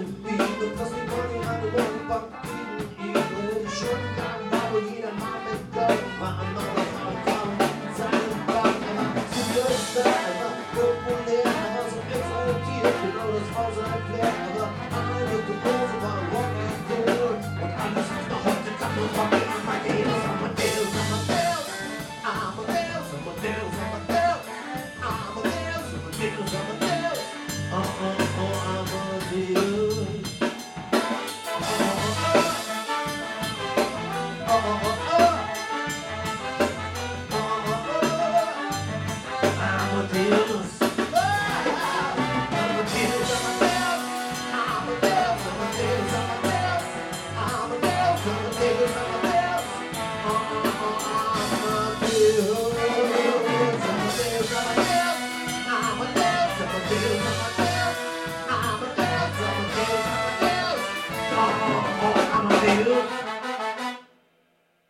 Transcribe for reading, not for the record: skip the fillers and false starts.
liebe, was die Money an der Bank kriegen, ihre Schulden an, wo jeder Mann mit Gold machen, noch am seinen Bank, aber zu lösen, aber populär, aber so exaltiert, genau das Haus erklärt.